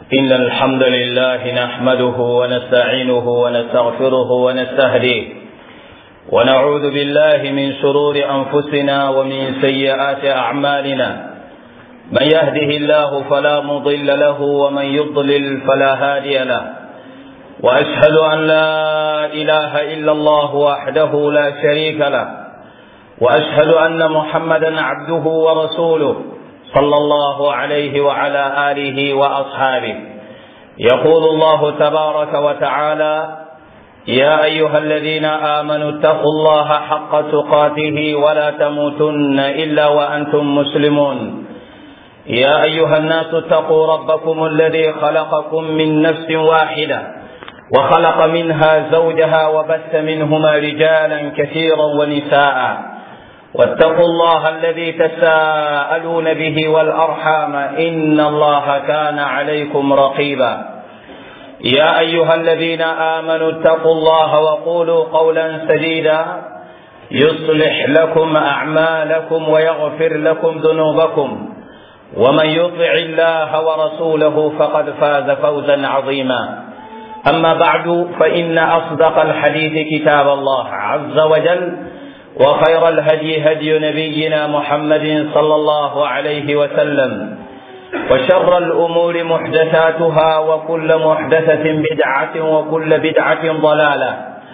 إن الحمد لله نحمده ونستعينه ونستغفره ونستهديه ونعوذ بالله من شرور أنفسنا ومن سيئات أعمالنا. من يهده الله فلا مضل له ومن يضلل فلا هادي له، وأشهد أن لا إله إلا الله وحده لا شريك له، وأشهد أن محمدا عبده ورسوله صلى الله عليه وعلى آله وأصحابه. يقول الله تبارك وتعالى: يا أيها الذين آمنوا اتقوا الله حق تقاته ولا تموتن إلا وأنتم مسلمون. يا أيها الناس اتقوا ربكم الذي خلقكم من نفس واحدة وخلق منها زوجها وبث منهما رجالا كثيرا ونساء، واتقوا الله الذي تساءلون به والأرحام إن الله كان عليكم رقيبا. يا أيها الذين آمنوا اتقوا الله وقولوا قولا سديدا يصلح لكم أعمالكم ويغفر لكم ذنوبكم، ومن يطع الله ورسوله فقد فاز فوزا عظيما. أما بعد، فإن أصدق الحديث كتاب الله عز وجل، وخير الهدي هدي نبينا محمد صلى الله عليه وسلم، وشر الأمور محدثاتها، وكل محدثة بدعة، وكل بدعة ضلالة،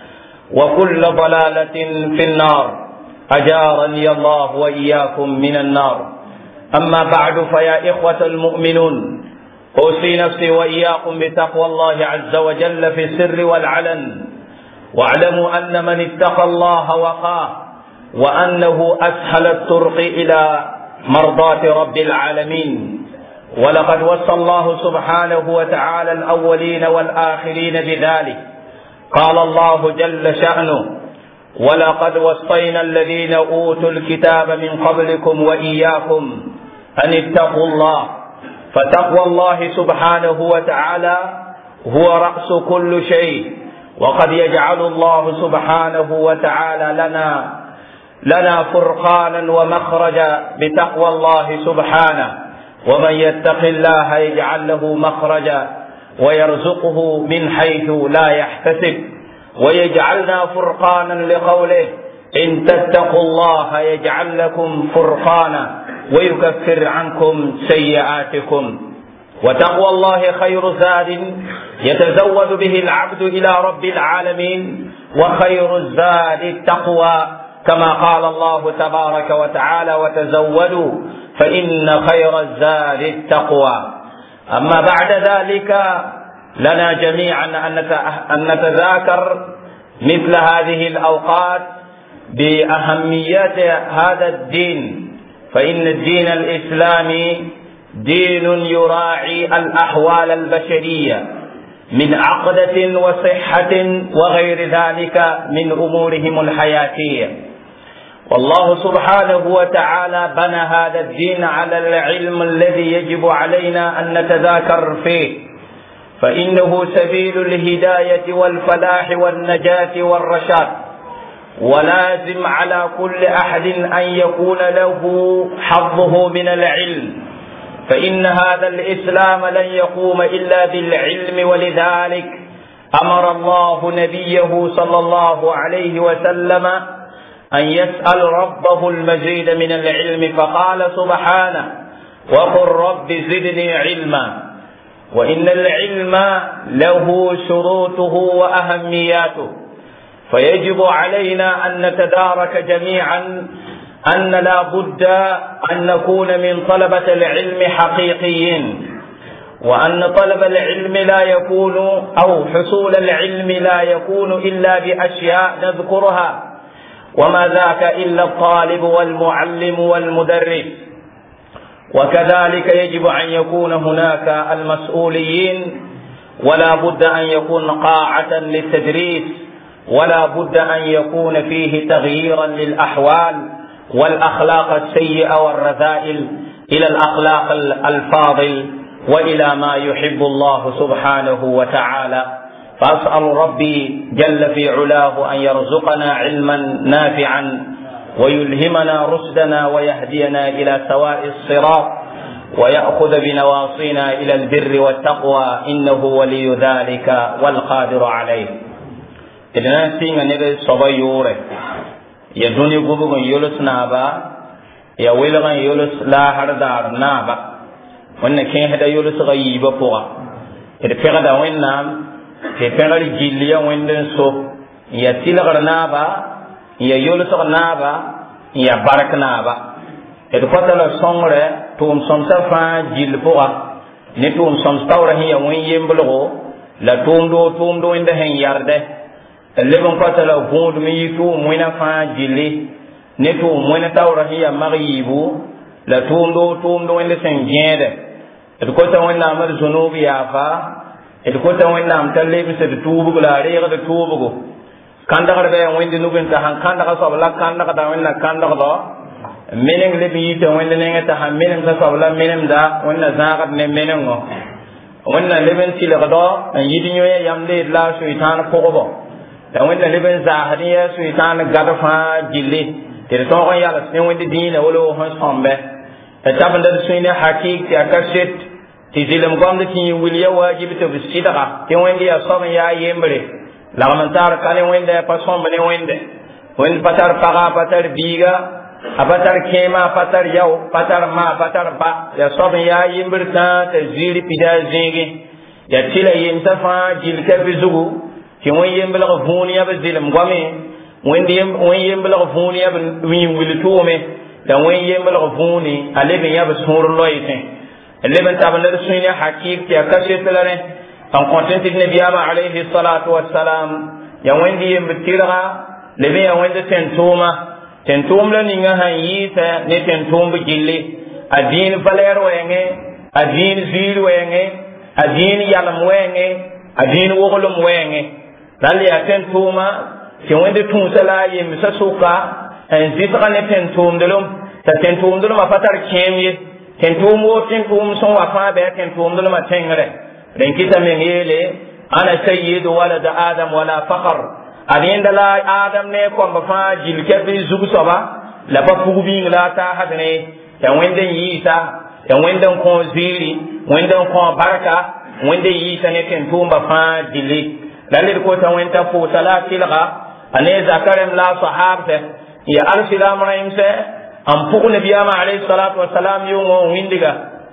وكل ضلالة في النار. أجارني الله وإياكم من النار. أما بعد، فيا إخوة المؤمنون، أوصي نفسي وإياكم بتقوى الله عز وجل في السر والعلن، واعلموا أن من اتقى الله وقاه، وأنه أسهل الطرق إلى مرضاة رب العالمين. ولقد وصى الله سبحانه وتعالى الأولين والآخرين بذلك. قال الله جل شأنه: ولقد وصينا الذين أوتوا الكتاب من قبلكم وإياكم أن اتقوا الله. فتقوى الله سبحانه وتعالى هو رأس كل شيء، وقد يجعل الله سبحانه وتعالى لنا فرقانا ومخرجا بتقوى الله سبحانه. ومن يتق الله يجعل له مخرجا ويرزقه من حيث لا يحتسب. ويجعلنا فرقانا لقوله: إن تتقوا الله يجعل لكم فرقانا ويكفر عنكم سيئاتكم. وتقوى الله خير زاد يتزود به العبد إلى رب العالمين، وخير الزاد التقوى، كما قال الله تبارك وتعالى: وتزودوا فإن خير الزاد التقوى. أما بعد ذلك، لنا جميعا أن نتذاكر مثل هذه الأوقات بأهمية هذا الدين، فإن الدين الإسلامي دين يراعي الأحوال البشرية من عقدة وصحة وغير ذلك من أمورهم الحياتية. والله سبحانه وتعالى بنى هذا الدين على العلم الذي يجب علينا أن نتذاكر فيه، فإنه سبيل الهداية والفلاح والنجاة والرشاد. ولازم على كل أحد أن يكون له حظه من العلم، فإن هذا الإسلام لن يقوم إلا بالعلم. ولذلك أمر الله نبيه صلى الله عليه وسلم أن يسأل ربه المزيد من العلم، فقال سبحانه: وقل رب زدني علما. وإن العلم له شروطه وأهمياته، فيجب علينا أن نتدارك جميعا أن لا بد أن نكون من طلبة العلم حقيقيين، وأن طلب العلم لا يكون، أو حصول العلم لا يكون إلا بأشياء نذكرها، وما ذاك إلا الطالب والمعلم والمدرس. وكذلك يجب أن يكون هناك المسؤولين، ولا بد أن يكون قاعة للتدريس، ولا بد أن يكون فيه تغييرا للأحوال والأخلاق السيئة والرذائل إلى الأخلاق الفاضل، وإلى ما يحب الله سبحانه وتعالى. فأسأل ربي جل في علاه أن يرزقنا علما نافعا، ويلهمنا رشدنا، ويهدينا إلى سواء الصراط، ويأخذ بنواصينا إلى البر والتقوى إنه ولي ذلك والقادر عليه. إذن سينا نبي صبيوري يدوني قبوغن يولس نابا يويلغن يولس لا هردار نابا وانا كين هدا يولس غيبا فوغا إذا فغدا وين نام في فغل جيليا وين دنسو يتلغر نابا يولس نابا يبارك نابا إذا فتلا صنغرة توم صمسا فا جيل فوغا نتوم صمستاورا هي وين يمبلغو لا توم دو إنده هن يارده اللبن فتلا فوند ميتو موينا فا جيلي نتو موينا تاورا هي مغيبو لا توم دو إنده سنجيده إذا كنت وين نعمل زنوب يافا إذا كنت وين نعمل تلبي ستتوبو لا ريغ تتوبو كان دغر بي وين دي نوبين تهان كان دغر صبلا كان دغر دا وين كان دغر دا منين لبي يتا وين نيغا تهان منين صبلا منين دا وين زاغت ne منين وين لبن تيلغدا يدي نيو يامدي لا شيطان فوغو da وين لبن زاهديا شيطان غدفا جيلي تي تو يالا سين وين دي دين ولو هون صامبه تابن دا سين حقيق تي اكشت تي زلم غوند تي وليا واجب تو بسيدغا تي وين دي اصوب يا يمبري lagamantar kale wende pason bane wende patar paga patar biga apatar kema patar yaw patar ma patar ba ya sobe ya yimbirta ta ziri pida zingi ya tila yimta fa jilka bizugu ki won yimbla ko funiya be zilim gwame wende yimbla ko funiya be wi wiltume da won yimbla ko funi alebe ya be sur loyte alebe tabana sunya hakik ya kashe talane en contentit nabiyama alayhi salatu wassalam ya wendi yembitira lebe ya wende tentum la ninga han yita ne tentum bi gilli adin valer wenge adin zir wenge adin yalam wenge adin wogolum wenge dal ya tentuma ke wende tunsala yem sa suka en zitra ne tentum delum afatar kemye tentum son wafa be tentum delum atengre den kita men yele ana sayyidu walad adam wala faqar adin dala adam ne ko ba fa jilke bi zugu soba la ba fugu bi la ta hadne ya wende yisa ya wende ko ziri wende ko baraka wende yisa ne ten tumba fa jili dalil ko ta wenta fu salati laga ane zakaram la sahabta ya arsilam raimse am fugu nabiyama alayhi salatu wassalam yungo windiga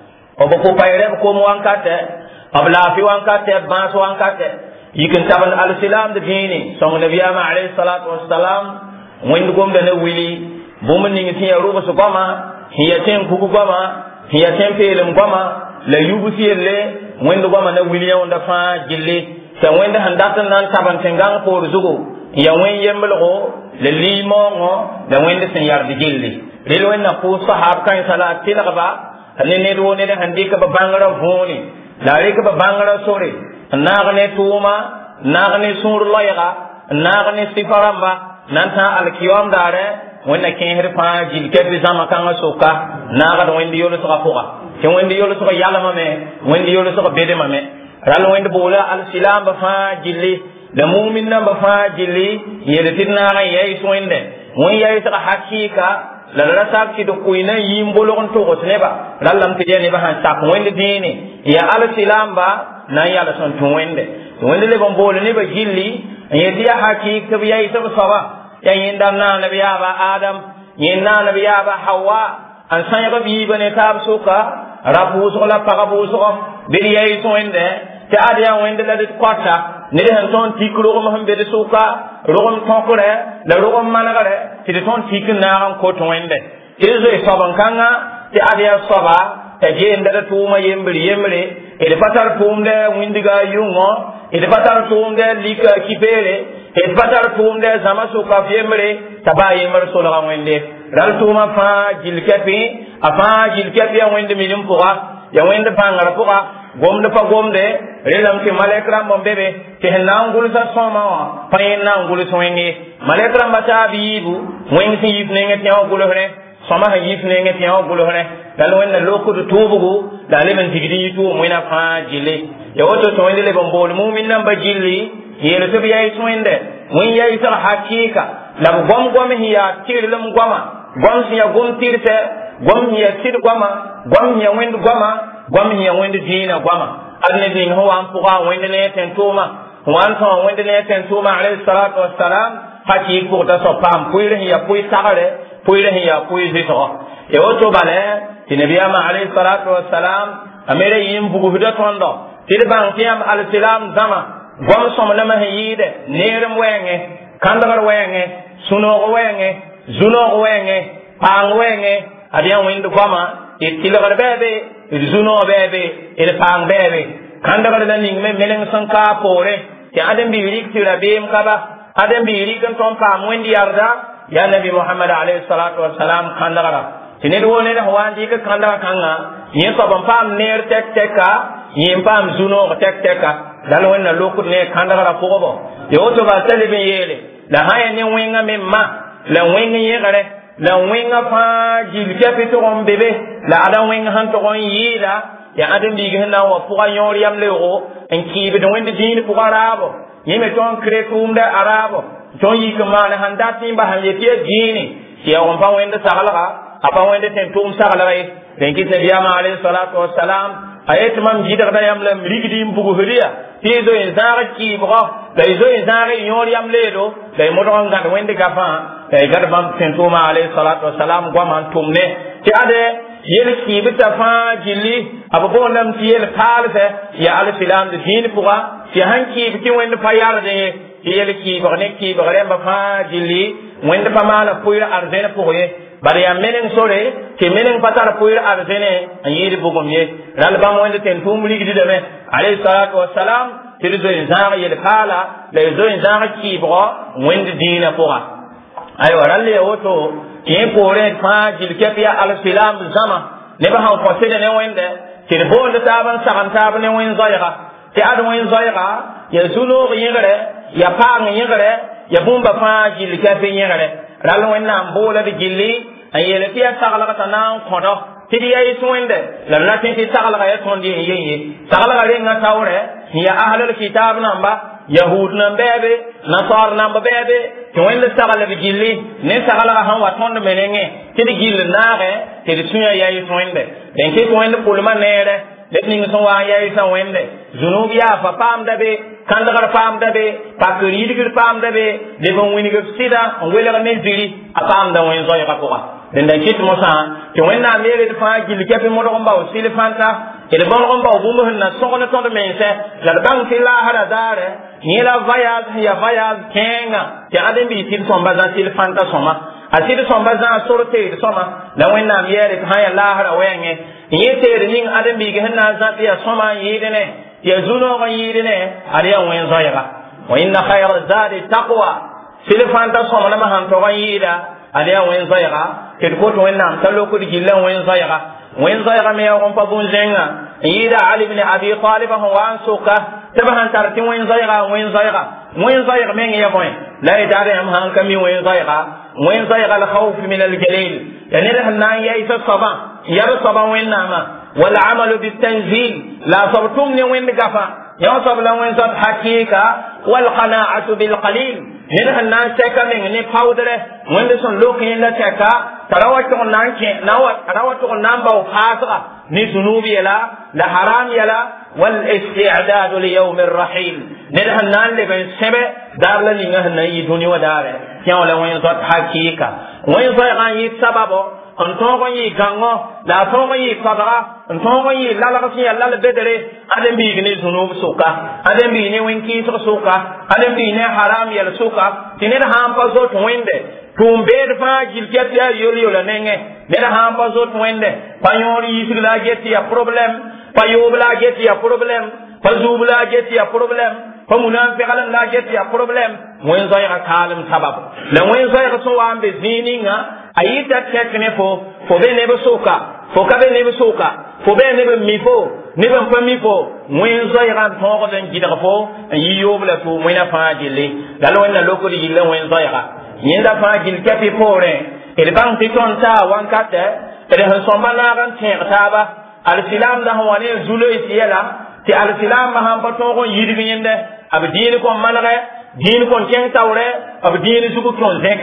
o ko payre ko mo wankate abla fi wankate banso wankate yikin tabal al-islam de dini song nabiyama alayhi salatu wassalam windi gombe ne wili bomun ningi tiya ruba su goma hiyaten kugu goma hiyaten pelum goma la yubusiyelle windi goma ne wili onda fa jilli ta windi handatan nan taban tengang ko zugo ya wen yembelgo le limongo da windi sen yardi jilli relo en na ko sahab kan salat tilaba ne do ne de handika ba bangara voni lari ka bangara sore nagne tuma nagne sur loyga nagne sifaramba nanta alkiyam dare wonna ken herfa jil kebe zama kan soka naga wendi yolo soka foga ke wendi yolo soka yala mame wendi yolo soka bede mame ral wendi bola al silam ba fa jilli da mu'min nan ba fa jilli yede tinna ga yayi soinde won yayi soka hakika la la sak ci do kuina yimbolo on to ko neba lallam te jeni ba han sak wende dini ya al silam ba na ya la son to wende le bon bolo ne ba jilli ye dia hakika bi yayi to sawa ya yinda na nabiya ba adam yinna nabiya ba hawa an sanya ba bi bane tab suka rabu so la pagabu so be yayi to wende te adiya wende la de kwata ne de han ton tikro ko mo be de suka rogom tonkore la rogom managare ti de ton tikin na ran ko to wende izo e saban kanga ti adiya saba e je ndada tuma yembre e de patar tumde windiga yungo e de patar tumde lika kipere e de patar tumde zama suka yembre tabayi mar so la wende ral tuma fa jilkepi afa jilkepi wende milim puga ya wende pangara puga gomde pa gomde relam ke malekram bombebe ke nangul sa soma pa nangul soenge malekram bata bibu wen si yif nenge tiaw gulo hore soma ha yif nenge tiaw gulo hore dal wenna loko to tubugo dal men tigidi tu moina fa jille ya woto to wende le bombol mu'min nan ba jilli yele to biya iswende wen ya isa hakika la gom gom hiya tirlum goma gom si ya gom tirte gom ya sid goma gom ya wend goma gom ya wend dina goma adne din ho an puga wend ne ten tuma wan so wend ne ten tuma alayhi salatu wassalam haki ko ta so pam puire ya pui sagale puire ya pui zito e oto bale tinabiyama alayhi salatu wassalam amere yim bugu hida tondo tilbang tiam al-salam zama gom som lama hayide nerem wenge kandagar wenge suno wenge zuno wenge pang wenge adiyan windu goma itilagar bebe zuno bebe il pang bebe kandagar da ning me meleng sanka pore ya adam bi wirik tira bem kaba adam bi wirik ton pam wendi yarda ya nabi muhammad alayhi salatu wassalam kandagara tinedo woni da wandi ka kandaga kanga yin ko bam pam ner tek teka yin pam zuno tek teka dal wonna lokut ne kandagara fogo yo to ba talibe yele la haya ne wenga memma la wenga yegare la wenga fa jil kapito on bebe la adam wenga han to on yida ya adam bi gena wa fuga yori yam lewo en kibe de wende dini fuga arabo yime ton kretum da arabo ton yi kuma na handa timba han yete dini ya on pa wende sagala apa wende ten tum sagala rai den ki sabiyama alayhi salatu wassalam ayet mam jidar da yam lam rigdi mbugu huriya tizo en zara ki bro da izo en zara yori yam ledo da modon ngad wende gafa da gad bam ten tum alayhi salatu wassalam gwa man tumne ti ade yel ki bita fa jilli abu nam ti yel palse ya al-salam de din puga ti hanki bi wende fa yar de yel ki borne ki borne ba fa jilli wende pa mala puira arzena puye bari ya menen sore ke menen patar puira arzene ayiri bugum ye ral ba wende ten tum ligi de me alayhi salatu wassalam tizo inzara yel kala la izo inzara ki bro wende dina puga ay waralle woto yin pore fa jilkepiya al-salam zama ne ba han fosede ne wende ti bonde taban sagan taban ne wen zayga ti adu wen zayga ya zuno yingare ya pang yingare ya bumba fa jilkepi yingare ral wen nam bola de jilli ayele tiya sagala ka nan kodo ti ya iswende la na ti sagala ka ya tondi yeye sagala ka renga tawre ya ahlul kitab namba yahud nan bebe nasar nan bebe to wende sagala bi gilli ne sagala han wa ton menenge ti di gilli naare ti di sunya yayi wende den ke to wende pulma nere de ning so wa yayi sa wende zunubi ya fa pam dabe kandagar pam dabe pakri digir pam dabe de bon wini go sida on wela ne ziri apam da wen zo ya ko den da kit mo sa to wenna mere de fa gilli ke pe mo do mbaw sile fanta ele bon on baw bu mo na so ko to de mense la bang ti la hada dare ni la vayaz kenga ti adem bi ti so mbaza ti fanta soma asiri so mbaza sorte soma la wenna mere ta ya la hada wenge ni te ring adem bi gehna za ti soma yidene ya zuno ga yidene ariya wen zayga wa inna khayra zadi taqwa sile fanta soma na ma han to ga yida ariya wen zayga ke ko to wenna talo ko di gilan wen zayga wen zayga me ya on pa bun zenga yida ali ibn abi talib huwa ansuka tabahan tarti wen zayga men ya moy la idare am han kami wen zayga al khawf min al jalil yani rahna ya isa saba ya saba wen nama wal amal bit tanzil la sabtum ni wen gafa ya sabla wen zat hakika wal qana'atu bil qalil ni rahna seka men ni powdere wen de son lokin la seka tarawatu nan ke rawatu nan ba khasa ni zunubi la haram yala wal isti'dad li yawm ar-rahil nidhan nan le ben sebe dar la ni ngah na yi duni wadare kyan la wen zat hakika wen zai gan yi sababo on to ko yi gango la to ko yi fadara on to ko yi la la si Allah le bedere adam bi ni zunub suka adam bi ni wen ki suka adam bi ni haram yala suka tinir ham pa zo to wende tumbe fa jilket ya yoli yola nenge nera ham pa zo to wende panyori yisla get ya problem payobla get ya problem pazubla get ya problem pamunafiqalan la get ya problem wen zo ya kalam sabab la wen zo ya so ambe zininga ayita tekne fo be ne besoka fo ka be ne besoka fo be ne be mifo ne be fami fo wen zo ya to ko den gidara fo yiyobla to mena fa jille dalo wonna lokodi jille wen zo ya yinda fa jil kapi pore el bang ti ton ta wankate ele han somba na ran te taba al-salam da hawani zulo isiyala ti al-salam ma han pato ko yidi yinde ab diini ko malare diini ko ken tawre ab diini suku ton zeke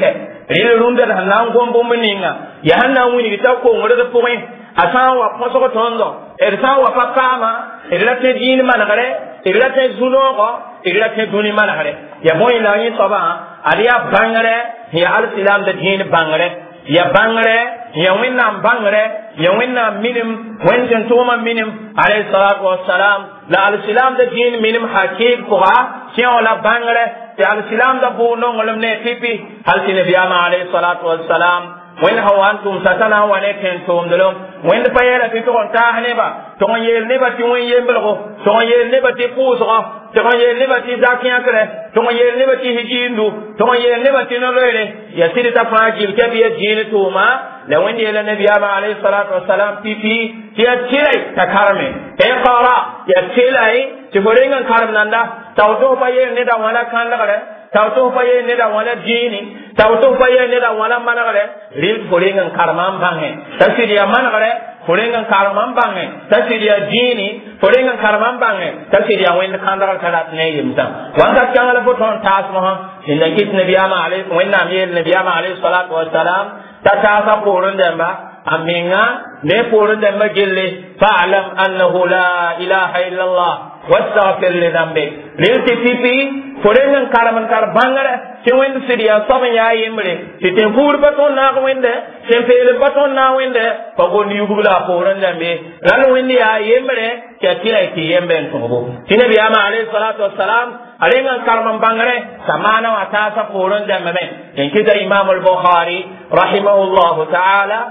ril runda nan gombo meninga ya hanna wini ta ko ngore da point asan wa poso tondo ersan wa pakama erate din managare erate zunogo erate duni managare ya boy la ni soba ariya bangare ya al-islam da din bangare ya bangare ya winna bangare ya winna minim wenten tuma minim alayhi salatu wassalam la al-islam da din minim hakik ko si on la bangare ya al-islam da bo no ngolem ne tipi hal ti nabiyama alayhi salatu wassalam wen hawantum satana wane kentum dolom wen pa yera ti to ta haneba to yel ne ba ti wen yembelgo to yel ne ba ti puusgo to yel ne ba ti zakiya kare to yel ne ba ti hijindu to yel ne ba ti no lele ya sidi ta fajil ke biya jini tuma la wen yela nabiyama alayhi salatu wassalam pipi ti atilai ta karame e qara ya tilai ti horengan karam nanda tawto pa yel ne da wala kan la kare tawto pa yel ne da wala jini tawto pa yel ne da wala managare ril horengan karman bange tasiriya managare horengan karman bange tasiriya jini horengan karman bange tasiriya wen kandara kadat ne yimta wanda changala boton tasmo inna kit nabiyama alayhi wa inna yel nabiyama alayhi salatu wassalam ta ta porun demba aminga ne porun demba gelle fa'lam annahu la ilaha illa allah wastaghfir li dhanbi lil tipi forengan karaman kar bangare ci wen sidiya soba ya yemre ci te fur baton na ko wende ci fele baton na wende ko goni yugula foran dambe ran wendi ya yemre ci atira ci yemben to bo ci nabi ama alayhi salatu wassalam alengan karaman bangare samana wa ta sa foran dambe en kita imam al-bukhari rahimahullahu ta'ala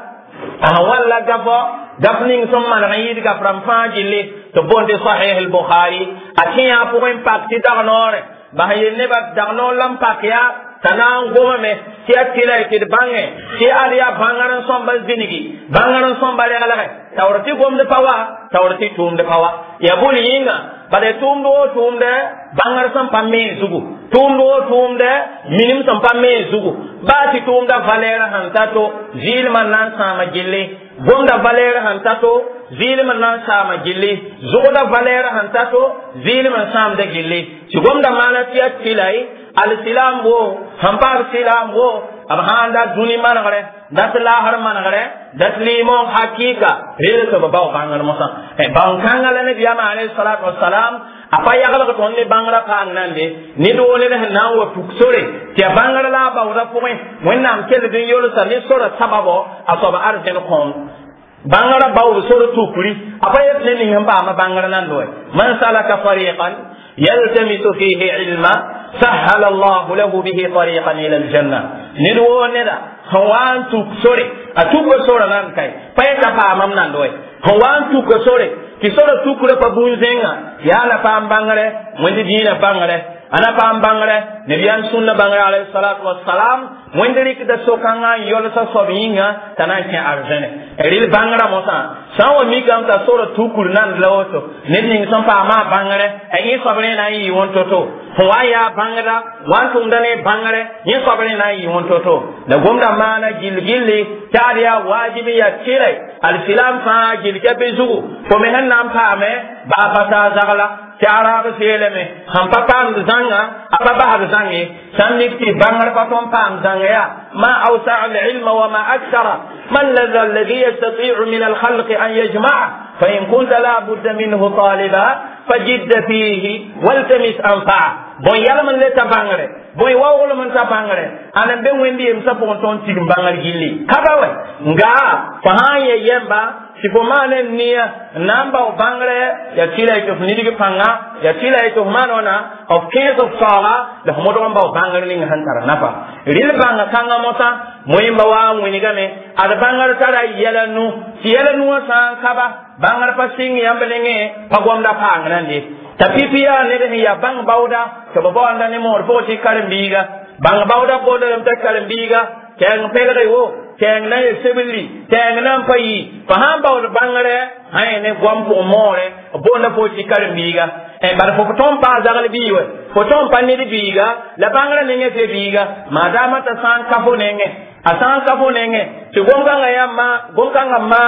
walla gabo dafning summa rayid ga from fajili to bonde sahih al-bukhari akiya pour impact darnore bahaye ne ba darno lam pakya tanan gome ti atila ti bange ti aliya bangaran somba zinigi bangaran somba le ala tawrti gomde pawa tawrti tumde pawa ya buli yinga bade tumde bangar sam pamme zugu tumde minim sam pamme zugu ba ti tumda valera hantato zilman nan sama gille gomda valera hantato zilman nan sama gille zugoda valera hantato zilman sam de gille ci gomda mana ti atilai al-silam wo hampar silam wo ab handa duni managare dat lahar managare dat limo hakika rele to baw bangal mosa e bankanga la nabi alayhi salatu wassalam apa yagala ko tonne bangala kan nande ni do ne na wo tuksore ti bangala la bawda point wonnam kele de yolo sa ni sora sababo asoba arjen kon bangala bawdu sora tukuri apa yet ne ni hamba ma bangala nan do man salaka tariqan yaltamisu fihi ilma سهل الله له به طريقا الى الجنه ندو ندا هوان تكسوري اتوكو سورا نان كاي فايتا فامام نان دوي هوان تكسوري ki soro tukure pa bunzenga ya la pam bangare mundi dina bangare ana pam bangare nabiyan sunna bangare alayhi salatu wassalam mundi rikda sokanga yola sa sobinga tanake arjene eril bangara mosa sawo mi gam ta soro tukur nan lawoto nedning sampa ma bangare ayi sobre na yi wontoto waya bangara wantum dane bangare yi sobre na yi wontoto da gomda mana gilgilli tariya wajibi ya tirai al-islam fa gilga bezugo ko men nam paame ba fata zagala tiara ba seleme ham papam zanga aba ba zangi sannikti bangar patom pam zanga ya ma awsa al-ilma wa ma akthara man ladha alladhi yastati'u min al-khalq an yajma'a fa in kunta la budda minhu taliba fajid fihi waltamis anfa'a bon yalla man le tabangare boy wawolo man tabangare anan ben wendi em sapon ton tigum bangar gilli kabawe nga fa haye yemba sifo mane niya namba o bangare ya tila ito nidige panga ya tila ito manona of case of sala da homodo namba o bangare ni hantara napa ril banga kanga mota moyimba wa mwinigame ada bangare tara yelanu sa kaba bangare pasing yambelenge pagwamda panga ndi tapipiya ne de ya bang bauda to babo anda ne mor fo ti kalimbiga bang bauda bodo ta kalimbiga keng pele wo keng na sebili keng na payi paham bawda bangare hay ne gwampo more bonda fo ti kalimbiga e bar fo tom pa zagal biwe fo tom pa ne biga la bangare ne nge biga madama ta san kafo nenge asan kafo nenge ti gomga nga yamma gomga nga mana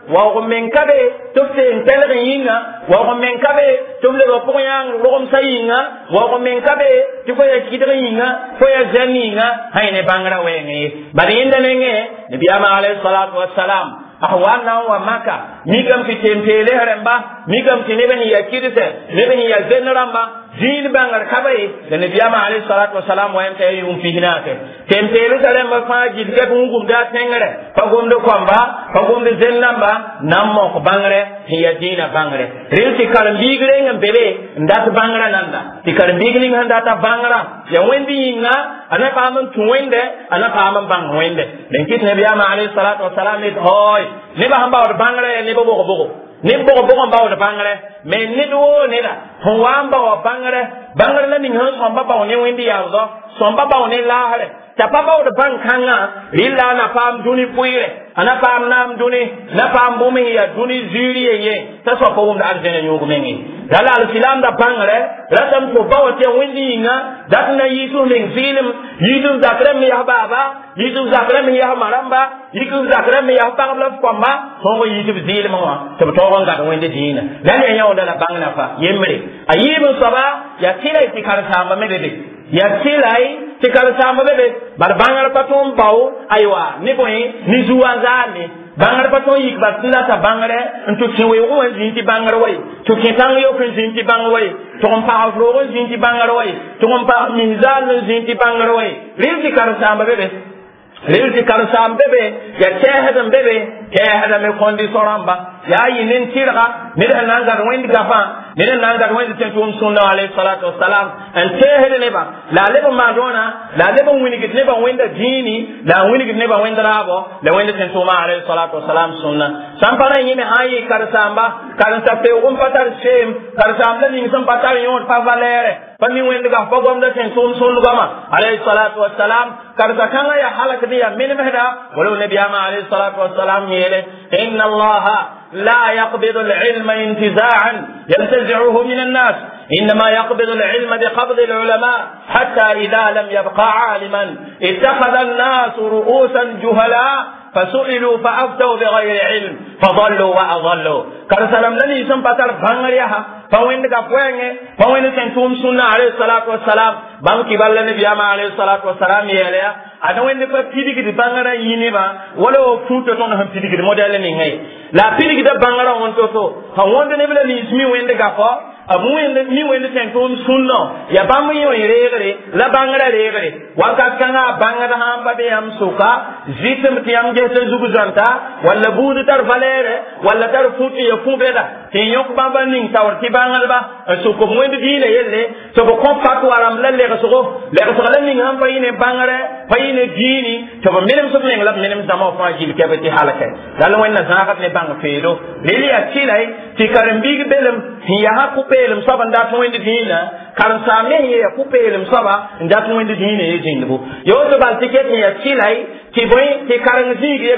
wa men kabe to sen telringa wa men kabe to le ko yang rom sayinga wa men kabe to ko ya kidringa ko ya janinga hayne bangra wenge bari inda nenge nabi alayhi salatu wassalam ahwana wa maka migam fi tempele haramba migam fi nebeni ya kidise nebeni ya zenramba din bangar kabai da nabi alayhi salatu wassalam wa yanta yum fi hinake tempele haramba fa jidde bungum da tengare fa gondo kwamba fa gondo zenramba nammo ko bangare hiya dina bangare rilti kala bigre ngam bebe ndat bangra nanda ti kala bigni nganda ta bangra ya wendi inga ana pamam tuwende ana pamam bang wende den kit nabi alayhi salatu wassalam it hoy ne ba hamba or bangare ne bo bo ne bo ba or bangare me ne do ne da ho wamba o bangare la ni han somba ba ne wendi ya zo somba ba ne la hare ta pa ba or bang kanga lilla na pam duni puire ana pam nam duni na pam bumi ya duni zuri ye ta so ko da arjana nyugo mengi dala al filam da bangare la tam ko ba wote wendi nga dat na yisu ning film yisu zakram ya baba yisu zakram ya maramba yisu zakram ya pangla kwamba ko yisu zile ma to to ga wendi dina dan ya yawo da bangna fa yemre ayibu saba ya tilai tikar sama medede ya tilai tikar sama bebe bar bangar patum bau aywa ni boy ni zuwazani bangar patum yik basila ta bangare ntu kiwe wo zinti bangar way to ketang yo kun zinti bangar way to on pa afro zinti bangar way to on pa minzal zinti bangar way rinti kar sama bebe rinti kar sama bebe ya tehadam bebe tehadam me kondi soramba ya yinin tirga ne da nangar wendi gafa ne da nangar wendi tentum sunna alayhi salatu wassalam an tehede ne ba la leba madona la leba wini git ne ba wenda dini la wini git ne ba wenda rabo la wenda tentum alayhi salatu wassalam sunna sampara yime hayi kar samba kar sa pe patar sem kar samba ni sam patar yon pa valere pani wenda ga fogom da tentum sunna gama alayhi salatu wassalam kar sa kanga ya halak dia min mehda wala nabi alayhi salatu wassalam yele inna allaha لا يقبض العلم انتزاعا ينتزعه من الناس إنما يقبض العلم بقبض العلماء حتى إذا لم يبقى عالما اتخذ الناس رؤوسا جهلاء فسئلوا فأفتوا بغير علم فضلوا وأضلوا كرسلم لن يسم بطر بانغريها فوين كفوينه فوين سنتوم سنة عليه الصلاة والسلام بام كبال النبي عليه الصلاة والسلام يليا أنا وين نفا بيدك دي بانغرا ينبا ولا فوتو تون هم بيدك دي موديل نينغي لا بيدك دي بانغرا وانتوسو فوين نبلا نيسمي وين كفو amu ni wende tentum sunno ya bamu yo regre la bangara regre wakat kanga bangara hamba de am suka zitem tiam je se zugu janta wala budu tar valere wala tar futi ya fubeda tin yok baba ning tawar ti bangara ba so ko mwende dine yelle so ko fatu aram lalle ko so la ning hamba ine bangara fayine dini to ba menem so ning la menem dama fa jil kebeti halake dal wenna zakat ne bang fedo leli akilai ti karambi belem ya ha ku pelum saba ndat wendi dina karan samne ya ku pelum saba ndat wendi dina ye jindu yo to bal tiket ya chilai ti boy ti karan zigi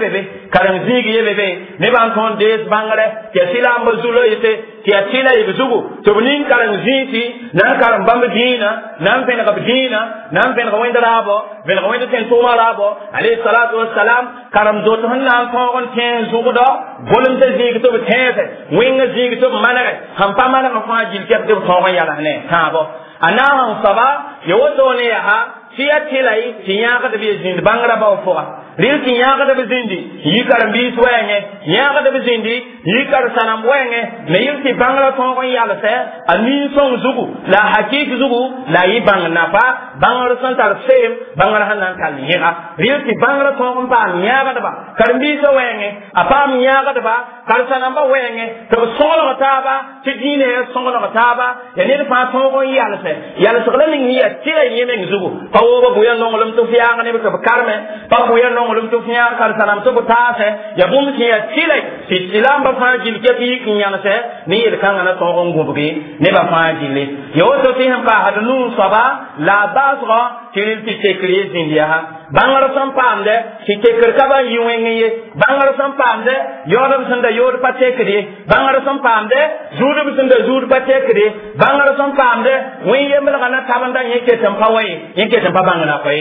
ye bebe ne ban ton des bangare ti sila mbazulo yete ti chila ye zugu to nin karan ziti nan karan bamb dina nan pen ka dina nan pen ka wenda rabo vel ka wenda ten tuma rabo alayhi salatu wassalam karam do to nan ko on ten zugu do bolum te zigi to tete winga zigi to manare ham pa manare fa jil ket de ko yala ne ha bo ana han saba yo to ne ha siya tilai tinya ka de zindi bangra ba fo ril tinya ka de zindi yi karam bi suwenge nya ka de zindi yi kar sanam wenge ne yil ti bangra to ko yala se ani song zugu la hakiki zugu la yi bang na pa bangra san tar sem bangra hanan kal yiha ril ti bangra to ko pa nya ka de ba karam bi so wenge apa nya ka de ba kar sanam ba wenge to solo ta ba ti dine solo ta ba ya ne pa to ko yala so la ni ya tilai yeme zugu pa wo bu yan ngolum to fiya ngane be ka karme pa bu yan ngolum to fiya kar sanam to ta se ya bum ki ya tilai ti tilam ba fa jil ke bi kinyana se ni ir kan na to ngon gubi ne ba fa jil yo to ti han pa hadnu saba la basra til ti te kriye zindiya bangar sam pande ti te kar ka ba yuwenge ye bangar sam pande yodam sanda yod pa te kriye bangar sam pande zudum sanda zud pa te kriye bangar sam pande wi yemla kana tabanda yake tam pawai yake tam bangana kai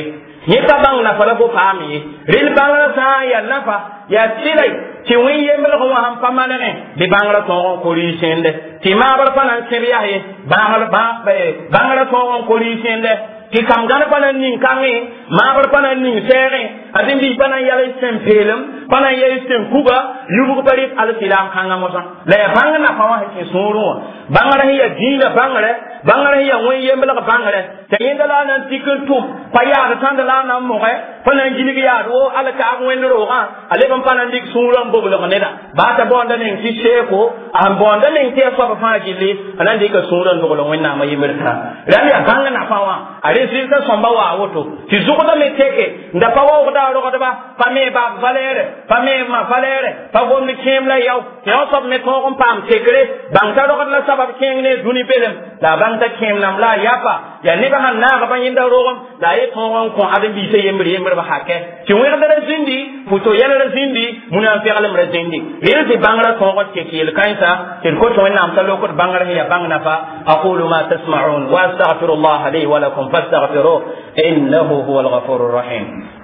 ni ta bang na fala bo fami ril bangara sa ya nafa ya tilai ti wen yembel ko wa ham pamane ne di bangara to ko ri sende ti ma bar panan sebiya he bangara to ko ri sende ki kam gana panan nin kangi ma bar panan nin sere adin bi panan yala sempelem panan yala sem kuba yubu bari al silam kanga mosa la bangana na pawa he suru bangara hiya dina bangara hiya wen yembel ka bangara te yendala nan tikul tum paya da tandala nan mo he panan jini ya do ala ka wen ro ha ale ban panan dik suru bobu la neda ba ta bonda nin ti sheko am bonda nin ti so ba fa jili anan dik suru ndo ko wen na ma yimirta ran ya bangana pawa resista somba wa woto ti zuko me teke nda pa wo da ro da ba pa me ba valere pa me ma valere pa go mi kem la yaw ti o sob me ko pam tekre bang ta ro la sabab kem ne duni pelem da bang ta kem nam la yapa ya ni ba han na ga ban yinda ro da yi to ko adam bi se yemri ba hakke ti wer da zindi futo yala zindi muna fi alam zindi rel ti bangra ko ko tekil kaisa ti ko to nam ta lo ko bangra ya bang na fa aqulu ma tasma'un wa astaghfirullah li wa lakum فاستغفروه إنه هو الغفور الرحيم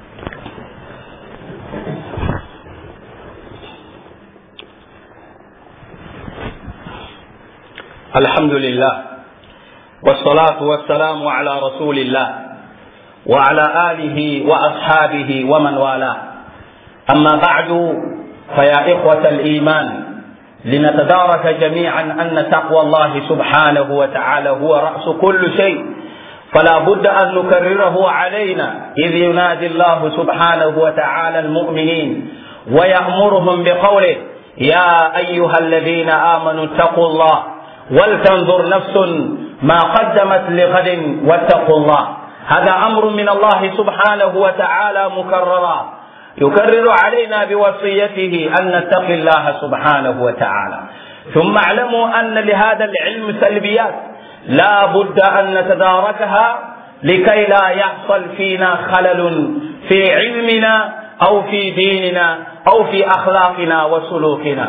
الحمد لله والصلاة والسلام على رسول الله وعلى آله وأصحابه ومن والاه أما بعد فيا إخوة الإيمان لنتدارك جميعا أن تقوى الله سبحانه وتعالى هو رأس كل شيء فلا بد أن نكرره علينا إذ ينادي الله سبحانه وتعالى المؤمنين ويأمرهم بقوله يا أيها الذين آمنوا اتقوا الله ولتنظر نفس ما قدمت لغد واتقوا الله هذا أمر من الله سبحانه وتعالى مكررا يكرر علينا بوصيته أن نتقي الله سبحانه وتعالى ثم اعلموا أن لهذا العلم سلبيات لا بد أن نتداركها لكي لا يحصل فينا خلل في علمنا أو في ديننا أو في أخلاقنا وسلوكنا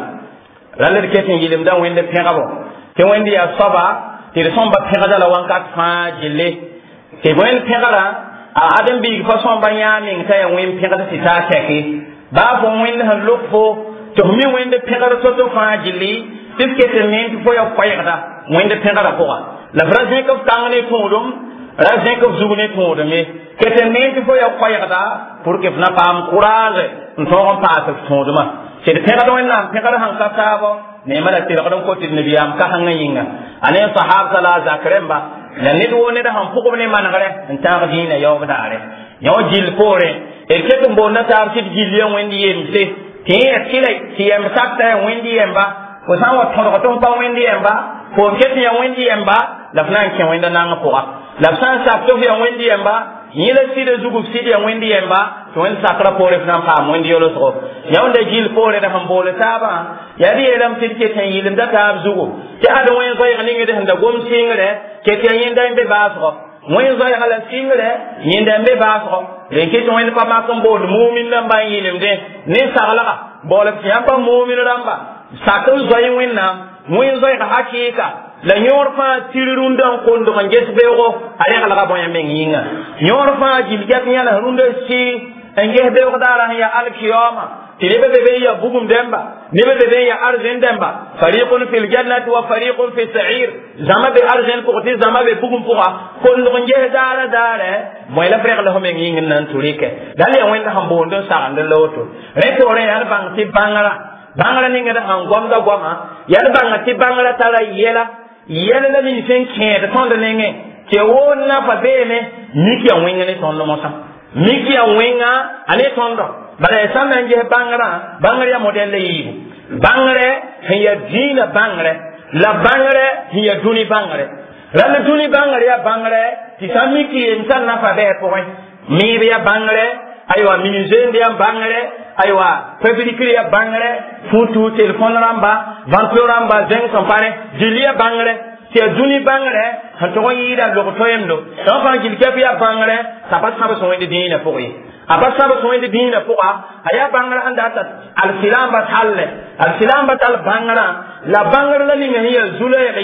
رلل كتن يلم دان وين بيغابو تي وين دي الصبا تي سومبا بيغادا لا وانكات فاجلي تي وين بيغادا ادم بي فاصون بانيامين تاي وين بيغادا تي تاكي با فو وين هلوفو تهمي وين بيغادا تو فاجلي تسكي مين فو يا فايغدا وين بيغادا فوغا la vrasin ko tangane tondum rasin ko zugune tondum ketenenti fo ya kwayada pour que na pam courage nto on passe tonduma c'est de pega do na pega han katabo ne mala tira ko ko tin nabiyam ka hanga yinga ane sahab sala zakremba na ni do ne da han fuko ne managare nta ga dina yaw badare yaw jil pore e ketum bonna tar sit jilion wendi yemse ti akilai ti yem sakta wendi yemba ko sawa toro to pa wendi yemba ko keti ya wendi yemba la fnan ken wenda nanga poa la fnan sa to ya wendi yemba yile side zugu side ya wendi yemba to wen sakra pore fnan pa wendi yolo so yawnde jil pore da hambole taba ya di elam tilke tan yilim da tab zugu ti ada wen so yani ngede handa gom singre ke tan yinda be baso wen so ya hala singre yinda be baso le ke to wen pa ma ko bol mu'min nan ba yilim de ni sagala bol ti amba mu'min ramba sakul so yin winna mu'min so ya hakika la nyorfa tirundan kondo kan jesbe go ale kala ga bonya menginga nyorfa jilgat nyala runde si engehbe go dara ya alkiyama tilebe be ya bugum demba nebe be ya arzen demba fariqun fil jannati wa fariqun fi sa'ir zama be arzen ko ti zama be bugum puga kondo kan je dara moy la frek la ho menginga nan turike dal ya wenda hambondo sa ande loto retore ya bang ti bangara ninga da hangomda goma ya bang ti bangara tala yela yele la ni sen kede tonde nenge ke wonna fa bene miki ya wenga ne tondo mosa miki ya wenga ale tondo bare sanna nje bangara ya modelle yi bangare hiya dina bangare la bangare hiya duni bangare la duni bangare ya bangare ti samiki insan fa be ko mi ya bangare aywa ministère ya bangare aywa fabriquer ya bangare futu telephone ramba vanture ramba zen compare julia bangare ti duni bangare hanto yida lo to yendo donc fa jilka ya bangare ça passe pas so inde dina pour yi apa sabu so inde dina pour aya bangare anda tat al silam bat halle al silam bat al bangara la bangara la ni ngiya zulay yela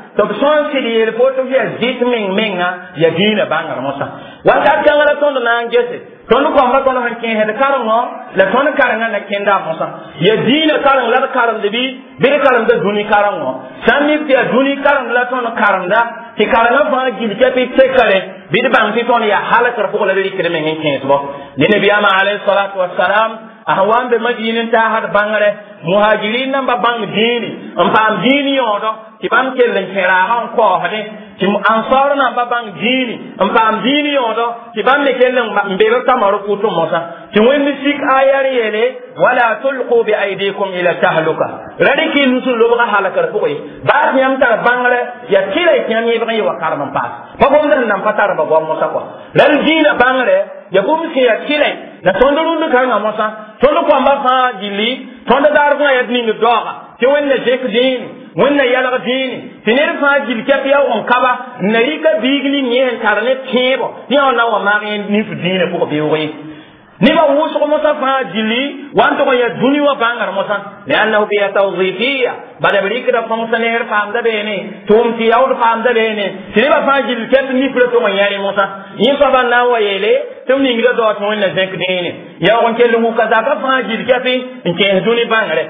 to son sidi el poto ya zit menga ya dina bangar mosa wanda kangala tondo na ngese tondo ko amba tondo hanke he karam no la tondo karanga na kenda mosa ya dina karam la karam de bi karam da duni karam no sami ya duni karam la tondo karam da ti karanga fa gil ke pe tekale bi de bang ti tondo ya halakar ko la de kire mengen kenso bo ne nabi ama alayhi salatu wassalam ahwan be madinin ta har bangare muhajirin nan ba bang dini am pam dini yodo ti bam kellen kera han ko hade ti ansar nan ba bang dini am pam dini yodo ti bam me kellen mbe ta maru kutu mosa ti wenni sik ayari yele wala tulqu bi aydikum ila tahluka radiki nusul lo ba halakar ko ba nyam tar bangare ya tire nyam yi ba yi wa karman pas ba bom nan patar ba bom mosa ko dal dina bangare ya bum si ya tire na tondorundu kan amosa tondo ko amba fa jili tondo darga yadni ni doga ti wenne jek din wenne yalaga din tinir fa jil kapiya on kaba narika bigli nyen karne tebo ni ona wa mari ni fu dine ko be wi ni ba wuso mo sa fa jili wanto ko ya duni wa bangar mo sa lianna bi tawzifiyya bada brik da fam sa ner fam da bene tum ti yaud fam da bene ti ba fa jil ket ni fu to mo yari mo sa yin fa ban na wa yele tum ni ngira do to wonna zek dine ya on kelu mu kaza ka fa jil kapi in ke duni bangare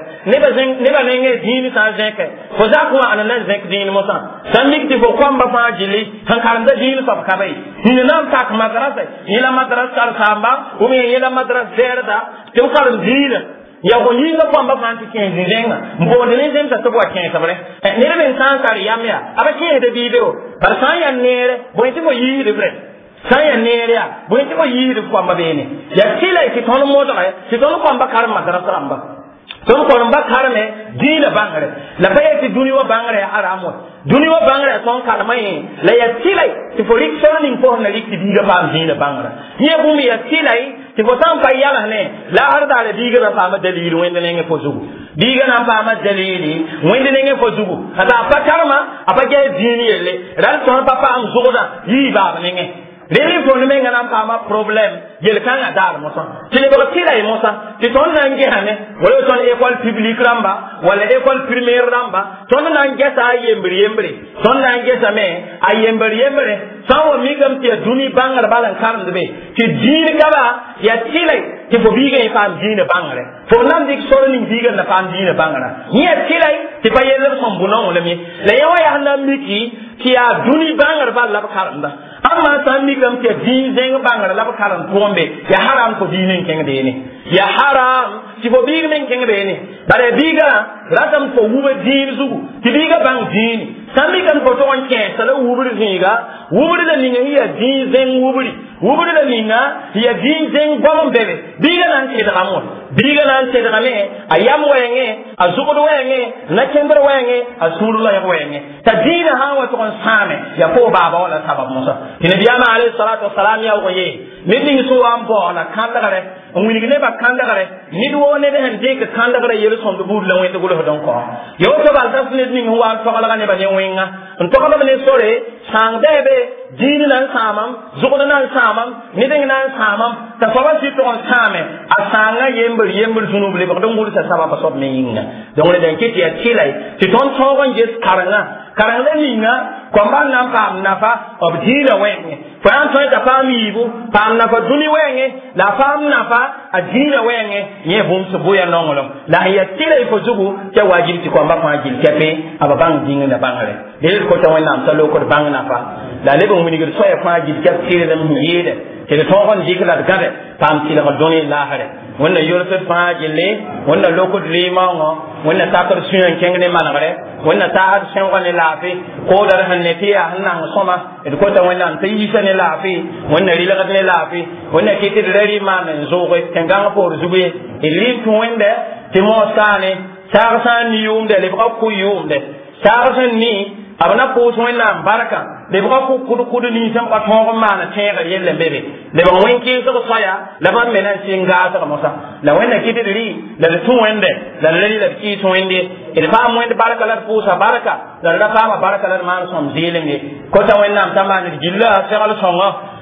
ne ba nenge dini sa zek ko za ko an na zek dine mo sa san mi ti fo ko ba fa jili han karam da dini sa ka bai ni na tak madrasa ila madrasa samba o me ila madrasa zerda te ko karam dine ya ko yinga pamba fanti ken zinga mbonde ne zenta to ko ken sabre ne be san kar yamya aba ken de bibe o par san ya nere bo ti mo yi de bre san ya nere ya bo ti mo yi de pamba bene ya kila ki tono mo da ki tono pamba kar madrasa amba tono ko amba kar ne dina bangare la baye ti duniwa bangare aramo duniwa bangare son kar mai la ya kila ti fo riksoning po na lik ti biga pam dina bangara ye bu mi ya kila ti fo san pa yala ne la har da le diga na fama dalil wende ne fo zugu diga na fama dalili wende ne fo zugu kada pakarma apage dini yele ran ton papa am zuguda yi baba ne leli fo ne ngana fama problem yel kan adar mosa ti le ba tira e mosa ti ton na nge hane wala ton école publique ramba wala école primaire ramba ton na nge sa yembri ton na nge sa me ayembri sawo mi gam ti duni bangar balan karam de be ti dini gaba ya tilai ti fo biga e fam dini bangare fo nam dik soro ni biga na fam dini bangara ni ya tilai ti pa yele son bunon wala mi la yawa ya handa miki ti ya duni bangar bal la karam da amma san mi gam ti dini zeng bangar la karam tombe ya haram ko dini ken de ni ya haram ti fo biga men ken de ni bare biga ratam fo wuba dini zugu ti biga bang dini san mi gam ko to on ken sala wubri ziga wubri da ninga ya dini zeng wubri da ninga ya dini zeng bom bebe biga nan ce da amon biga nan ce da me ayam wenge azukudu wenge na kembra wenge asulu la wenge ta dina hawa to on same ya ko baba wala sabab musa ina biyama alayhi salatu wassalam ya goye midin so am bo na kanda gare ngini ne ba kanda gare ni do ne de hande ka kanda gare yelo son do bur la wende gulo don ko yo to bal tas ne ni huwa to kala ne ba ne wenga to kala ne sore sang bebe dini nan samam zukudu nan samam ni de nan samam ta faba ci to on same asanga yembur sunu bele ba don gulo sa sabab sob ne yinga don ne den kiti ya tilai ti ton to gon jes karanga ninga kwamba nan pam nafa of dina wenge fa an so ta fami bu pam nafa duni wenge la fam nafa adina wenge ye bum so boya nongolo la ya tira ko zugu ke wajibi ti kwamba ma jil kepe ababang dinga na bangare de ko ta wannan salo ko bang nafa la le bo munigir so ya fa jil kepe tira dam yede ke to gon jikla da gade pam ti la doni la hare wannan yorfe fa jille wannan lokot limango wannan takar suyan kengene managare wannan ta har shan wani lafi ko dar hanne tiya hannan soma ko ta wannan ta yi sane lafi wannan rilaga ne lafi wannan kiti da ri man zo ko kanga ko zube ilin to wanda timo sane sarsan ni yumde le ko ku yumde sarsan ni abana ko so wannan baraka le ba ko kudu ni sam ba to ma na tega yelle bebe le ba wenki so ko saya la ba mena singa sa mosa la wena kiti ri la tu wende la le la ki to wende e ba mo wende baraka la pusa baraka la fa ma baraka la man som zilenge ko ta wenna am tamani jilla sa ala songa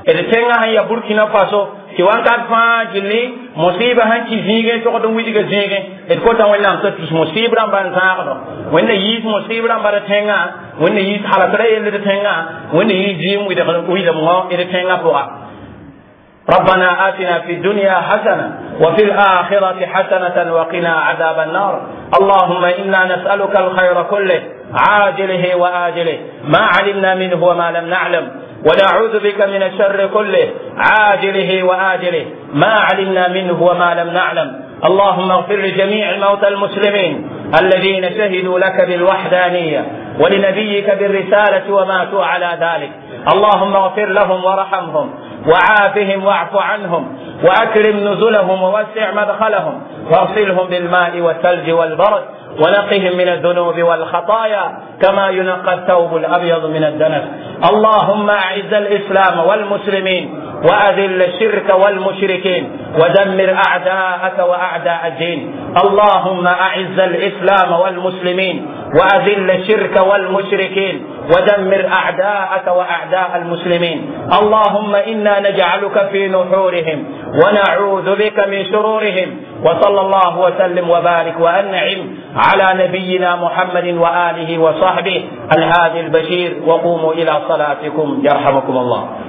tenga han ya Burkina Faso ki wankat fa jilli musiba han ki zige to ko dum widiga zige ko tan wala so ti musiba ban saado wanda yi musiba ban tenga wanda yi halakare ele tenga wanda yi jim wida mo ele tenga ko ربنا آتنا في الدنيا حسنة وفي الآخرة حسنة وقنا عذاب النار اللهم إنا نسألك الخير كله عاجله وآجله ما علمنا منه وما لم نعلم ونعوذ بك من الشر كله عاجله وآجله ما علمنا منه وما لم نعلم اللهم اغفر لجميع الموتى المسلمين الذين شهدوا لك بالوحدانية ولنبيك بالرسالة وماتوا على ذلك اللهم اغفر لهم ورحمهم وعافهم واعف عنهم وأكرم نزلهم ووسع مدخلهم واغسلهم بالماء والثلج والبرد ونقهم من الذنوب والخطايا كما ينقى الثوب الأبيض من الدنس اللهم أعز الإسلام والمسلمين وأذل الشرك والمشركين ودمر أعداءك وأعداء الدين اللهم أعز الإسلام والمسلمين وأذل الشرك والمشركين ودمر أعداءك وأعداء المسلمين اللهم إنا نجعلك في نحورهم ونعوذ بك من شرورهم وصلى الله وسلم وبارك وأنعم على نبينا محمد وآله وصحبه الهادي البشير وقوموا إلى صلاتكم يرحمكم الله.